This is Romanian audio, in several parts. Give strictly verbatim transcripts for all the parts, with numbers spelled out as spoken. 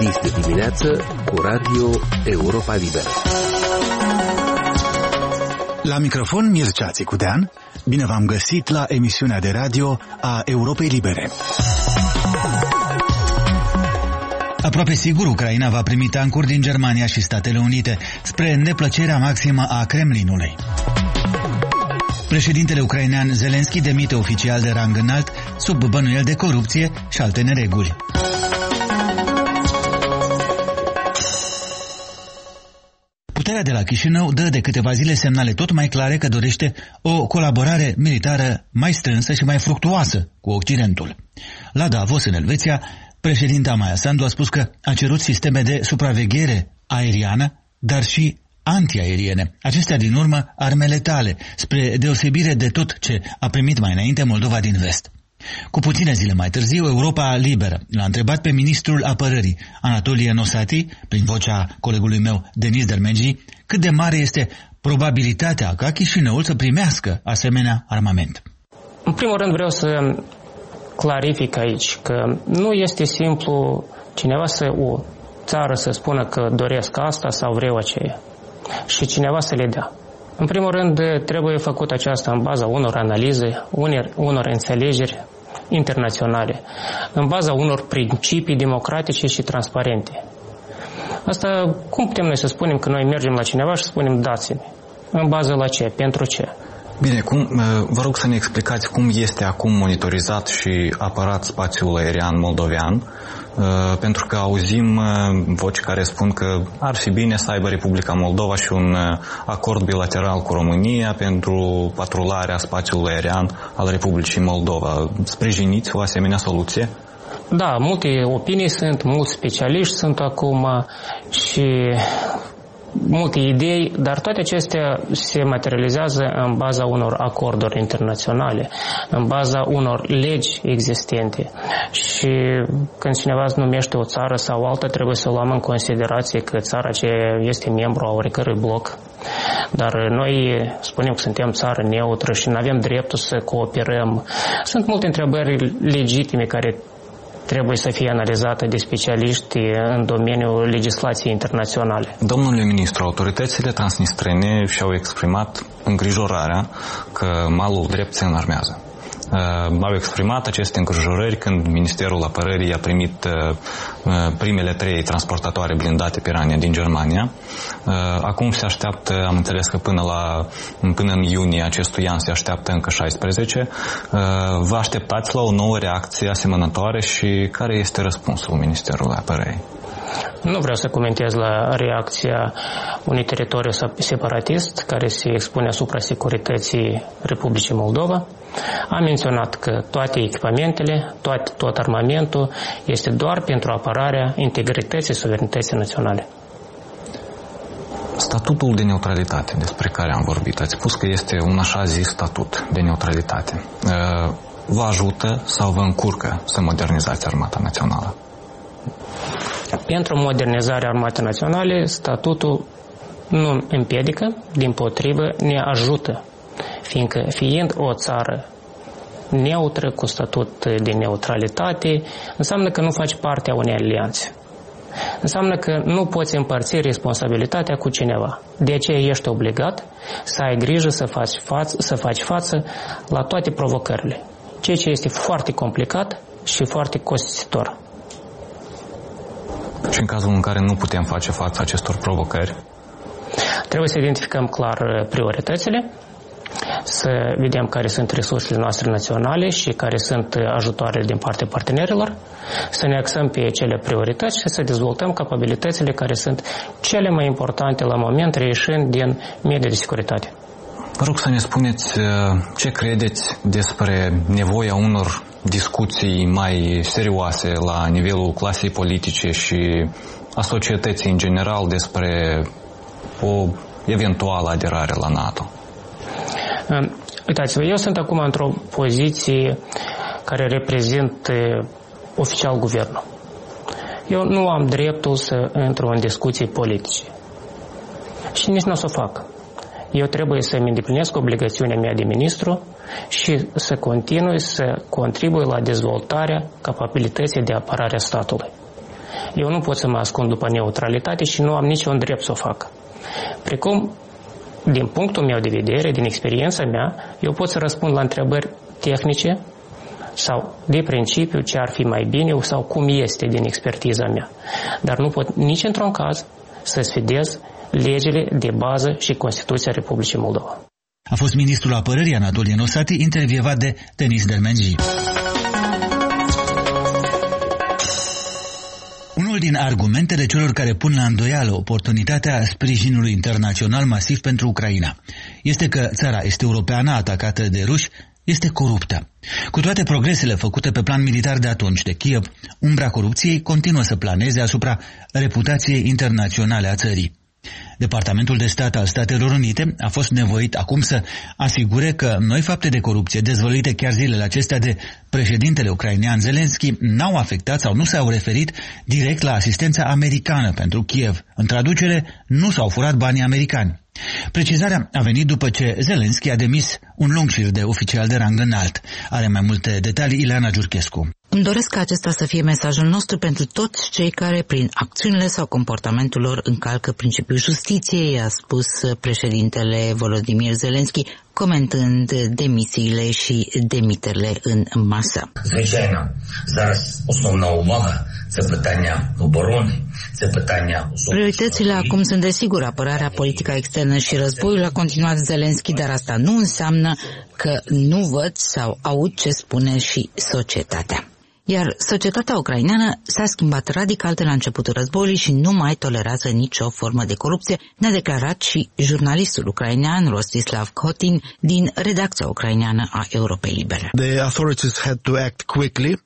Este dimineață cu Radio Europa Liberă. La microfon Mircea Țicudean. Bine v-am găsit la emisiunea de radio a Europei Libere. Aproape sigur, Ucraina va primi tancuri din Germania și Statele Unite, spre neplăcerea maximă a Kremlinului. Președintele ucrainean Zelenski demite oficial de rang înalt sub bănuieli de corupție și alte nereguli. Puterea de la Chișinău dă de câteva zile semnale tot mai clare că dorește o colaborare militară mai strânsă și mai fructuoasă cu Occidentul. La Davos, în Elveția, președinta Maia Sandu a spus că a cerut sisteme de supraveghere aeriană, dar și antiaeriene. Acestea din urmă arme letale, spre deosebire de tot ce a primit mai înainte Moldova din vest. Cu puține zile mai târziu, Europa Liberă l-a întrebat pe ministrul apărării, Anatolie Nosati, prin vocea colegului meu, Denis Dermegi, cât de mare este probabilitatea ca Chișinăul să primească asemenea armament. În primul rând vreau să clarific aici că nu este simplu cineva să o țară să spună că doresc asta sau vreau aceea și cineva să le dea. În primul rând trebuie făcut aceasta în baza unor analize, unor, unor înțelegeri internaționale, în baza unor principii democratice și transparente. Asta, cum putem noi să spunem că noi mergem la cineva și spunem dați-mi? În bază la ce? Pentru ce? Bine, cum, vă rog să ne explicați cum este acum monitorizat și apărat spațiul aerian moldovean, pentru că auzim voci care spun că ar fi bine să aibă Republica Moldova și un acord bilateral cu România pentru patrularea spațiului aerian al Republicii Moldova. Sprijiniți o asemenea soluție? Da, multe opinii sunt, mulți specialiști sunt acum și multe idei, dar toate acestea se materializează în baza unor acorduri internaționale, în baza unor legi existente. Și când cineva numește o țară sau alta, trebuie să luăm în considerație că țara aceea este membru a oricărui bloc. Dar noi spunem că suntem țară neutră și nu avem dreptul să cooperăm. Sunt multe întrebări legitime care trebuie să fie analizată de specialiști în domeniul legislației internaționale. Domnule ministru, autoritățile transnistrene și-au exprimat îngrijorarea că malul drept se înarmează. Au exprimat aceste îngrijorări când Ministerul Apărării a primit primele trei transportatoare blindate Piranha din Germania. Acum se așteaptă, am înțeles că până, la, până în iunie acestui an se așteaptă încă șaisprezece. Vă așteptați la o nouă reacție asemănătoare și care este răspunsul Ministerului Apărării? Nu vreau să comentez la reacția unui teritoriu separatist care se expune asupra securității Republicii Moldova. Am menționat că toate echipamentele, toate, tot armamentul este doar pentru apărarea integrității suverenității naționale. Statutul de neutralitate despre care am vorbit, ați spus că este un așa zis statut de neutralitate. Vă ajută sau vă încurcă să modernizați Armata Națională? Pentru modernizarea Armatei Naționale, statutul nu împiedică, dimpotrivă ne ajută, fiindcă fiind o țară neutră, cu statut de neutralitate, înseamnă că nu faci parte a unei alianțe. Înseamnă că nu poți împărți responsabilitatea cu cineva. De aceea ești obligat să ai grijă să faci față, să faci față la toate provocările, ceea ce este foarte complicat și foarte costisitor. Și în cazul în care nu putem face față acestor provocări? Trebuie să identificăm clar prioritățile, să vedem care sunt resursele noastre naționale și care sunt ajutoarele din partea partenerilor, să ne axăm pe cele priorități și să dezvoltăm capabilitățile care sunt cele mai importante la moment, reieșind din mediul de securitate. Vă rog să ne spuneți ce credeți despre nevoia unor discuții mai serioase la nivelul clasei politice și a societății în general despre o eventuală aderare la NATO. Uitați-vă, eu sunt acum într-o poziție care reprezintă oficial guvernul. Eu nu am dreptul să intru în discuții politice. Și nici nu o să o fac. Eu trebuie să-mi îndeplinesc obligațiunea mea de ministru și să continui să contribui la dezvoltarea capabilității de apărare a statului. Eu nu pot să mă ascund după neutralitate și nu am niciun drept să o fac. Precum, din punctul meu de vedere, din experiența mea, eu pot să răspund la întrebări tehnice sau de principiu ce ar fi mai bine sau cum este din expertiza mea. Dar nu pot nici într-un caz să sfidez legile de bază și Constituția Republicii Moldova. A fost ministrul apărării Anatolian Osati, intervievat de Denis Dermenji. Unul din argumentele celor care pun la îndoială oportunitatea sprijinului internațional masiv pentru Ucraina este că țara este europeană atacată de ruși este coruptă. Cu toate progresele făcute pe plan militar de atunci de Kiev, umbra corupției continuă să planeze asupra reputației internaționale a țării. Departamentul de Stat al Statelor Unite a fost nevoit acum să asigure că noi fapte de corupție dezvăluite chiar zilele acestea de președintele ucrainean Zelensky n-au afectat sau nu s-au referit direct la asistența americană pentru Kiev. În traducere, nu s-au furat banii americani. Precizarea a venit după ce Zelensky a demis un lung șir de oficial de rang înalt. Are mai multe detalii Ileana Giurchescu. Îmi doresc ca acesta să fie mesajul nostru pentru toți cei care, prin acțiunile sau comportamentul lor, încalcă principiul justiției, a spus președintele Volodymyr Zelensky, comentând demisiile și demiterile în masă. Звичайно, зараз основна увага це питання оборони, це питання. Prioritățile acum sunt desigur apărarea, politica externă și războiul, a continuat Zelensky, dar asta nu înseamnă că nu văd sau aud ce spune și societatea. Iar societatea ucraineană s-a schimbat radical de la începutul războiului și nu mai tolerează nicio formă de corupție, ne-a declarat și jurnalistul ucrainean Rostislav Kotin din redacția ucraineană a Europei Libere. The authorities had to act quickly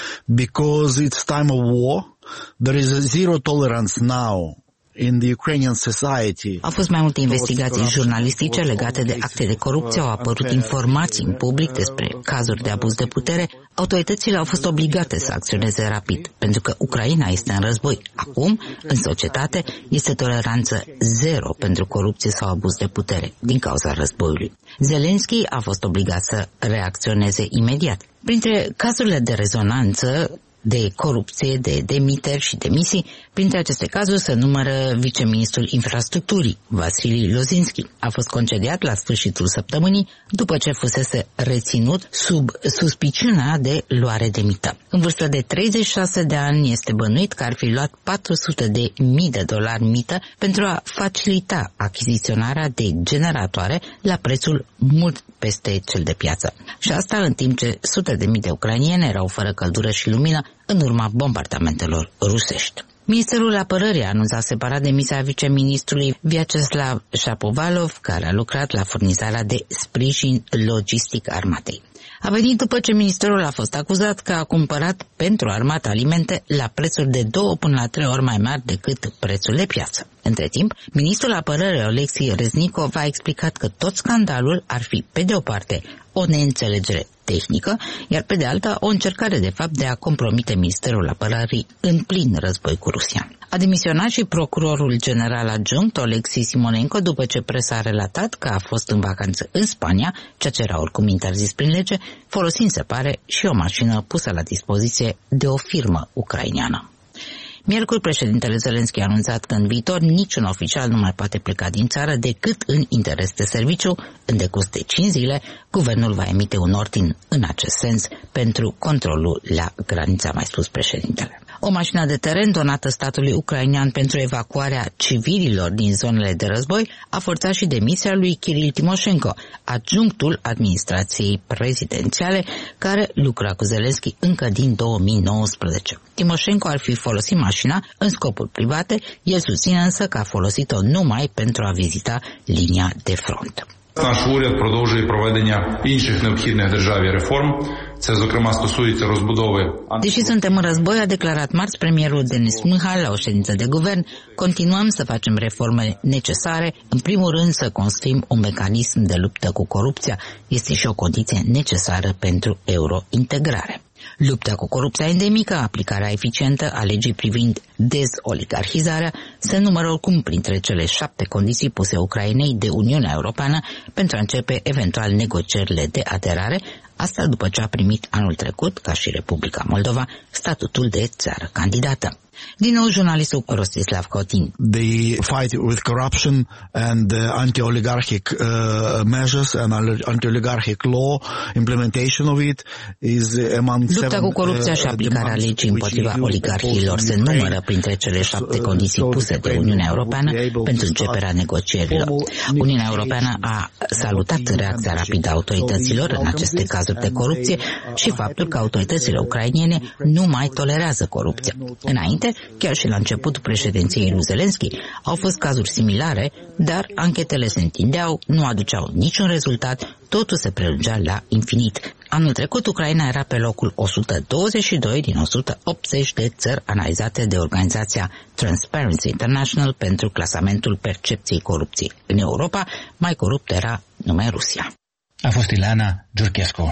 because it's time of war. There is a zero tolerance now in the Ukrainian society. Au fost mai multe investigații jurnalistice legate de acte de corupție, au apărut informații în public despre cazuri de abuz de putere. Autoritățile au fost obligate să acționeze rapid, pentru că Ucraina este în război. Acum, în societate, este toleranță zero pentru corupție sau abuz de putere, din cauza războiului. Zelensky a fost obligat să reacționeze imediat. Printre cazurile de rezonanță de corupție, de demiteri și demisii, printre aceste cazuri se numără viceministrul infrastructurii, Vasili Lozinski. A fost concediat la sfârșitul săptămânii după ce fusese reținut sub suspiciunea de luare de mită. În vârstă de treizeci și șase de ani este bănuit că ar fi luat patru sute de mii de dolari mită pentru a facilita achiziționarea de generatoare la prețul mult peste cel de piață. Și asta în timp ce sute de mii de ucrainieni erau fără căldură și lumină în urma bombardamentelor rusești. Ministerul Apărării a anunțat separat demisia viceministrului Vyacheslav Shapovalov, care a lucrat la furnizarea de sprijin logistic armatei. A venit după ce ministerul a fost acuzat că a cumpărat pentru armată alimente la prețuri de două până la trei ori mai mari decât prețul de piață. Între timp, ministrul apărării Oleksiy Reznikov a explicat că tot scandalul ar fi, pe de o parte, o neînțelegere tehnică, iar pe de alta o încercare de fapt de a compromite Ministerul Apărării în plin război cu Rusia. A demisionat și procurorul general adjunct Oleksiy Simonenko după ce presa a relatat că a fost în vacanță în Spania, ceea ce era oricum interzis prin lege, folosind, se pare, și o mașină pusă la dispoziție de o firmă ucraineană. Miercuri, președintele Zelensky a anunțat că în viitor niciun oficial nu mai poate pleca din țară decât în interes de serviciu. În decurs de cinci zile, guvernul va emite un ordin în acest sens pentru controlul la granița, mai spus președintele. O mașină de teren donată statului ucrainean pentru evacuarea civililor din zonele de război a forțat și demisia lui Kiril Timoșenko, adjunctul administrației prezidențiale, care lucra cu Zelensky încă din două mii nouăsprezece. Timoșenko ar fi folosit mașina în scopuri private, el susține însă că a folosit-o numai pentru a vizita linia de front. Наш уряд продовжує проведення інших необхідних державі реформ. Це, зокрема, стосується розбудови. Deși suntem în război, a declarat marți premierul Denis Mihai la o ședință de guvern, continuăm să facem reforme necesare, în primul rând să construim un mecanism de luptă cu corupția, este și o condiție necesară pentru eurointegrare. Lupta cu corupția endemică, aplicarea eficientă a legii privind dezoligarhizarea, se numără oricum printre cele șapte condiții puse Ucrainei de Uniunea Europeană pentru a începe eventual negocierile de aderare, asta după ce a primit anul trecut, ca și Republica Moldova, statutul de țară candidată. Din nou, jurnalistul Rostislav Cotin. The fight with corruption and uh, anti-oligarchic uh, measures and anti-oligarchic law, implementation of it is among Lupta cu corupția și aplicarea legii împotriva oligarhilor se numără printre cele șapte condiții puse de Uniunea Europeană pentru începerea negocierilor. Uniunea Europeană a salutat reacția rapidă a autorităților în aceste cazuri de corupție și faptul că autoritățile ucrainene nu mai tolerează corupția. Înainte, chiar și la începutul președinției lui Zelensky, au fost cazuri similare, dar anchetele se întindeau, nu aduceau niciun rezultat, totul se prelungea la infinit. Anul trecut, Ucraina era pe locul o sută douăzeci și doi din o sută optzeci de țări analizate de organizația Transparency International pentru clasamentul percepției corupției. În Europa, mai corupt era numai Rusia. A fost Ileana Giurchescu.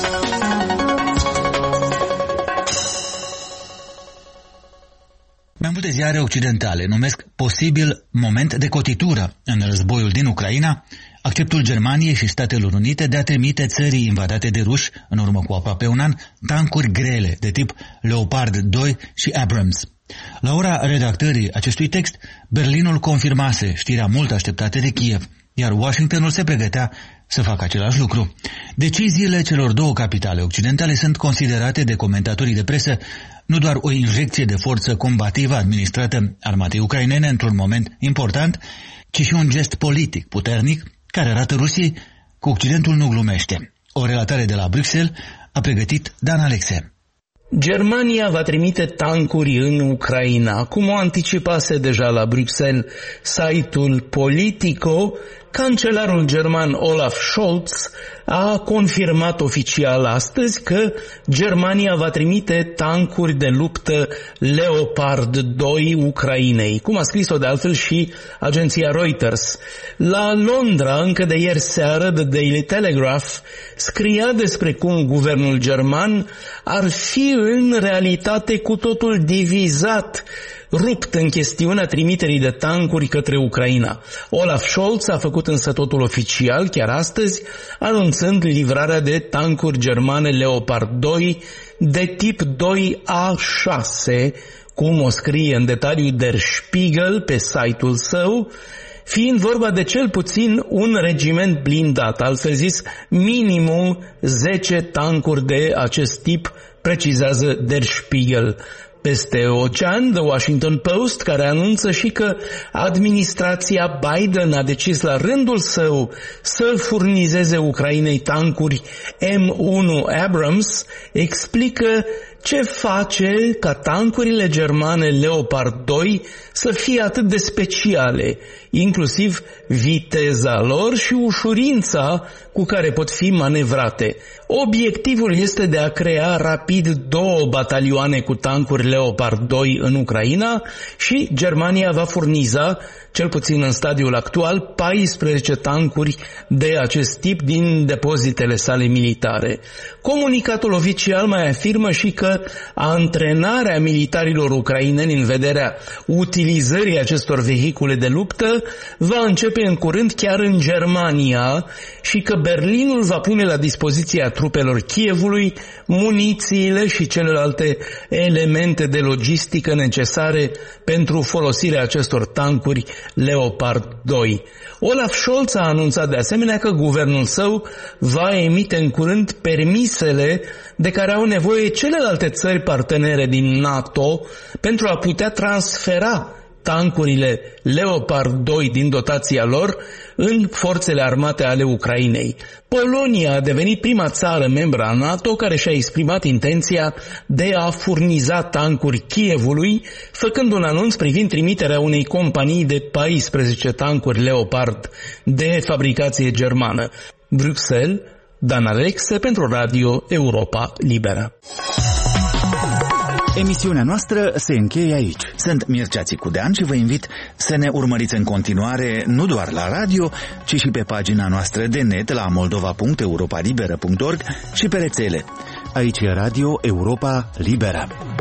Mai multe ziare occidentale numesc posibil moment de cotitură în războiul din Ucraina acceptul Germaniei și Statelor Unite de a trimite țării invadate de ruși, în urmă cu aproape un an, tancuri grele de tip Leopard doi și Abrams. La ora redactării acestui text, Berlinul confirmase știrea mult așteptată de Kiev, iar Washingtonul se pregătea să facă același lucru. Deciziile celor două capitale occidentale sunt considerate de comentatorii de presă nu doar o injecție de forță combativă administrată armatei ucrainene într-un moment important, ci și un gest politic puternic care arată Rusiei că Occidentul nu glumește. O relatare de la Bruxelles a pregătit Dan Alexe. Germania va trimite tancuri în Ucraina, cum o anticipase deja la Bruxelles site-ul Politico. Cancelarul german Olaf Scholz a confirmat oficial astăzi că Germania va trimite tancuri de luptă Leopard doi Ucrainei, cum a scris-o de altfel și agenția Reuters. La Londra, încă de ieri seară, The Daily Telegraph scria despre cum guvernul german ar fi în realitate cu totul divizat, rupt în chestiunea trimiterii de tancuri către Ucraina. Olaf Scholz a făcut însă totul oficial chiar astăzi, anunțând livrarea de tancuri germane Leopard doi de tip doi A șase, cum o scrie în detaliu Der Spiegel pe site-ul său, fiind vorba de cel puțin un regiment blindat, altfel zis minimum zece tancuri de acest tip, precizează Der Spiegel. Peste ocean, The Washington Post, care anunță și că administrația Biden a decis la rândul său să furnizeze Ucrainei tancuri M unu Abrams, explică ce face ca tancurile germane Leopard doi să fie atât de speciale, inclusiv viteza lor și ușurința cu care pot fi manevrate. Obiectivul este de a crea rapid două batalioane cu tancuri Leopard doi în Ucraina și Germania va furniza, cel puțin în stadiul actual, paisprezece tancuri de acest tip din depozitele sale militare. Comunicatul oficial mai afirmă și că antrenarea militarilor ucraineni în vederea utilizării acestor vehicule de luptă va începe în curând chiar în Germania și că Berlinul va pune la dispoziția trupelor Kievului munițiile și celelalte elemente de logistică necesare pentru folosirea acestor tancuri Leopard doi. Olaf Scholz a anunțat de asemenea că guvernul său va emite în curând permisele de care au nevoie celelalte țări partenere din NATO pentru a putea transfera tancurile Leopard doi din dotația lor în forțele armate ale Ucrainei. Polonia a devenit prima țară membră a NATO care și-a exprimat intenția de a furniza tancuri Kievului, făcând un anunț privind trimiterea unei companii de paisprezece tancuri Leopard de fabricație germană. Bruxelles, Dan Alexe pentru Radio Europa Liberă. Emisiunea noastră se încheie aici. Sunt Mircea Țicudean și vă invit să ne urmăriți în continuare nu doar la radio, ci și pe pagina noastră de net la moldova punct europa liberă punct org și pe rețele. Aici e Radio Europa Liberă.